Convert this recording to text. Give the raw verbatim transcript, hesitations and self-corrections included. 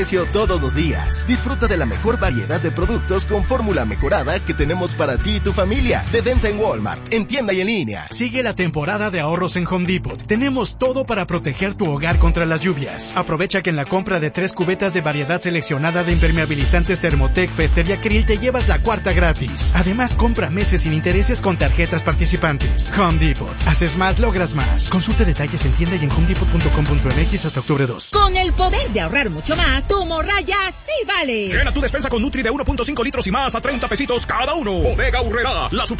todos los días. Disfruta de la mejor variedad de productos con fórmula mejorada que tenemos para ti y tu familia. De venta en Walmart, en tienda y en línea. Sigue la temporada de ahorros en Home Depot. Tenemos todo para proteger tu hogar contra las lluvias. Aprovecha que en la compra de tres cubetas de variedad seleccionada de impermeabilizantes Thermotec, Fester y Acril te llevas la cuarta gratis. Además, compra meses sin intereses con tarjetas participantes. Home Depot. Haces más, logras más. Consulta detalles en tienda y en home depot punto com punto m x hasta octubre dos. Con el poder de ahorrar mucho más, tu morraya sí vale. Llena tu despensa con Nutri de uno punto cinco litros y más a treinta pesitos cada uno. Bodega Aurrerá, la super